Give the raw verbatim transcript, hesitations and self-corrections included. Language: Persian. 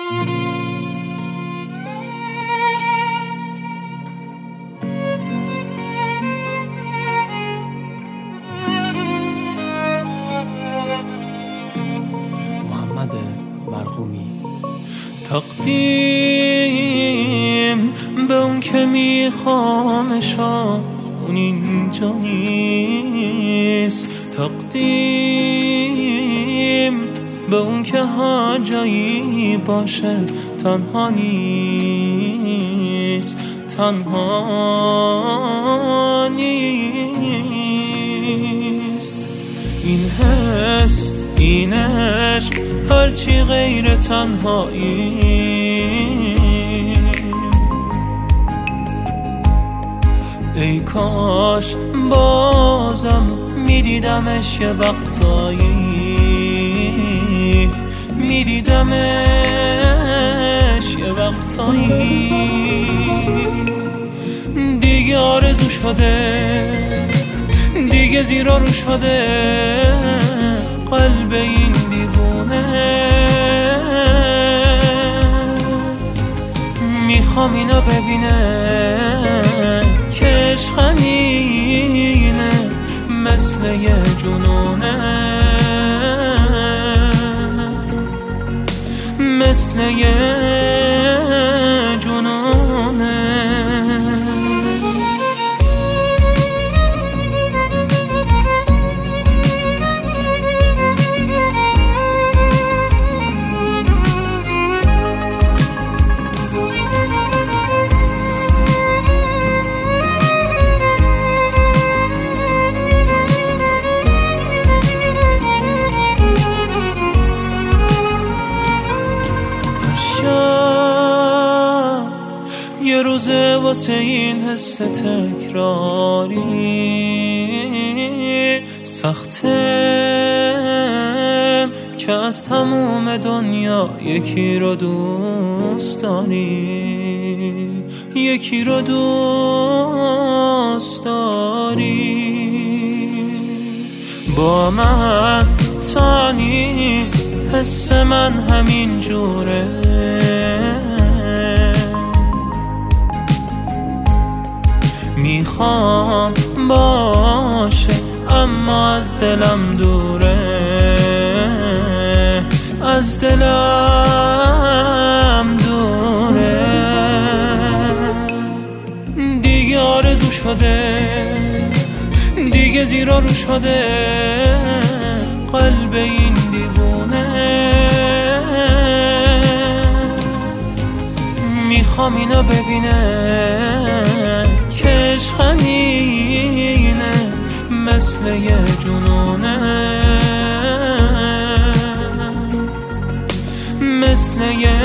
محمد مرحومی. تقدیم به اون که میخوامشم اون اینجا نیست. تقدیم به اون که هر جایی باشه تنها نیست، تنها نیست. این حس، این عشق، هرچی غیر تنهایی. ای کاش بازم میدیدمش یه وقتایی، میدیدمش یه وقتایی. دیگه آرزو شده، دیگه زیرا رو شده قلب این دیوونه. میخوام اینو ببینه که عشق اینه مثل یه جنونه، مثل یه جنونه. یه روزه واسه این حس تکراری سختم که از تموم دنیا یکی رو دوست داری، یکی رو دوست داری. با من تا نیست، حس من همین جوره. میخوام باشه اما از دلم دوره، از دلم دوره. دیگه آرزو شده، دیگه زیرا رو شده قلب این دیوونه. میخوام اینو ببینه که عشق اینه مثل یه جنونه، مثل یه